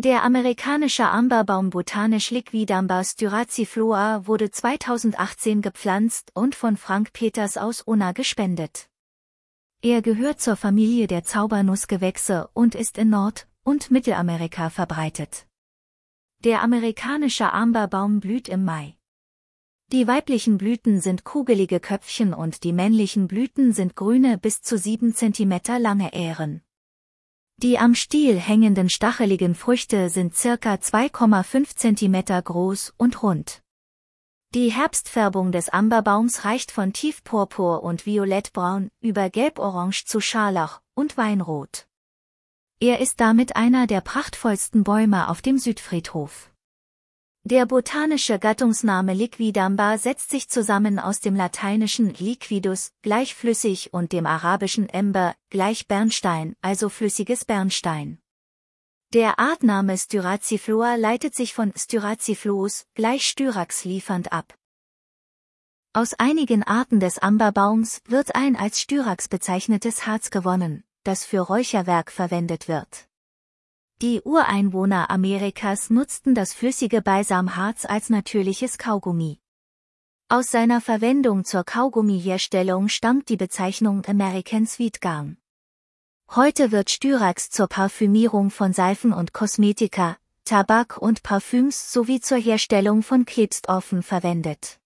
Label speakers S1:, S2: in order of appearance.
S1: Der amerikanische Amberbaum Botanisch Liquidambar styraciflora wurde 2018 gepflanzt und von Frank Peters aus Unna gespendet. Er gehört zur Familie der Zaubernussgewächse und ist in Nord- und Mittelamerika verbreitet. Der amerikanische Amberbaum blüht im Mai. Die weiblichen Blüten sind kugelige Köpfchen und die männlichen Blüten sind grüne bis zu 7 cm lange Ähren. Die am Stiel hängenden stacheligen Früchte sind ca. 2,5 cm groß und rund. Die Herbstfärbung des Amberbaums reicht von Tiefpurpur und Violettbraun über Gelborange zu Scharlach und Weinrot. Er ist damit einer der prachtvollsten Bäume auf dem Südfriedhof. Der botanische Gattungsname Liquidambar setzt sich zusammen aus dem lateinischen liquidus, gleich flüssig, und dem arabischen ember, gleich Bernstein, also flüssiges Bernstein. Der Artname Styraciflora leitet sich von Styraciflus, gleich Styrax liefernd ab. Aus einigen Arten des Amberbaums wird ein als Styrax bezeichnetes Harz gewonnen, das für Räucherwerk verwendet wird. Die Ureinwohner Amerikas nutzten das flüssige Balsamharz als natürliches Kaugummi. Aus seiner Verwendung zur Kaugummiherstellung stammt die Bezeichnung American Sweet Gum. Heute wird Styrax zur Parfümierung von Seifen und Kosmetika, Tabak und Parfüms sowie zur Herstellung von Klebstoffen verwendet.